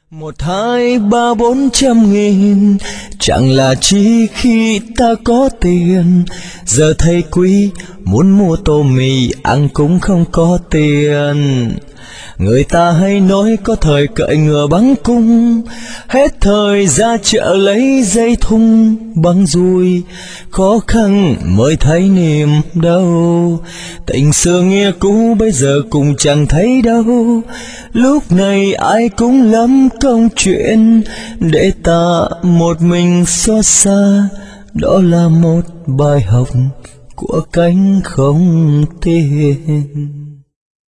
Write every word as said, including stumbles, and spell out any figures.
Một hai ba bốn trăm nghìn chẳng là chi khi ta có tiền. Giờ thầy quý muốn mua tô mì ăn cũng không có tiền. Người ta hay nói có thời cởi ngựa bắn cung, hết thời ra chợ lấy dây thun băng dùi. Khó khăn mới thấy niềm đau, tình xưa nghĩa cũ bây giờ cũng chẳng thấy đâu. Lúc này ai cũng lắm công chuyện, để ta một mình xót xa. Đó là một bài học của cánh không tiền.